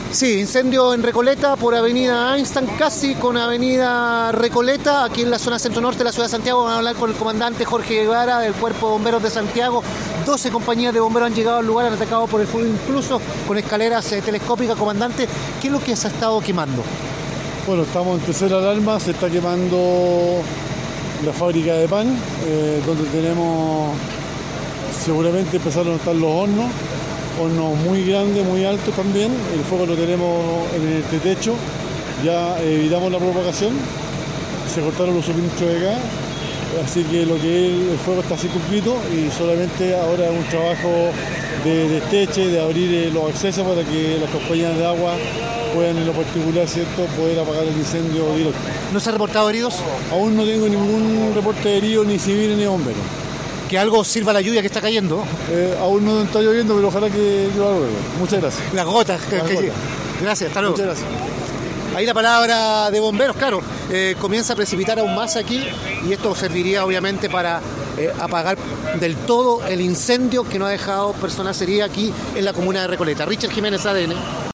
Sí, incendio en Recoleta por avenida Einstein, casi con avenida Recoleta, aquí en la zona centro-norte de la ciudad de Santiago. Vamos a hablar con el comandante Jorge Guevara del Cuerpo de Bomberos de Santiago. 12 compañías de bomberos han llegado al lugar, han atacado por el fuego incluso con escaleras telescópicas. Comandante, ¿qué es lo que se ha estado quemando? Bueno, estamos en tercera alarma, se está quemando la fábrica de pan, donde tenemos, seguramente empezaron a estar los hornos muy grandes, muy altos también. El fuego lo tenemos en el techo, ya evitamos la propagación, se cortaron los suministros de gas, así que lo que es el fuego está circunscrito y solamente ahora es un trabajo de desteche, de abrir los accesos para que las compañías de agua puedan en lo particular, ¿cierto?, poder apagar el incendio directo. ¿No se han reportado heridos? Aún no tengo ningún reporte de heridos, ni civiles ni bomberos. Que algo sirva la lluvia que está cayendo. Aún no está lloviendo, pero ojalá que llueva luego. Muchas gracias. Las gotas. Gracias, hasta luego. Muchas gracias. Ahí la palabra de bomberos, claro, comienza a precipitar aún más aquí y esto serviría obviamente para apagar del todo el incendio que no ha dejado personas heridas aquí en la comuna de Recoleta. Richard Jiménez, ADN.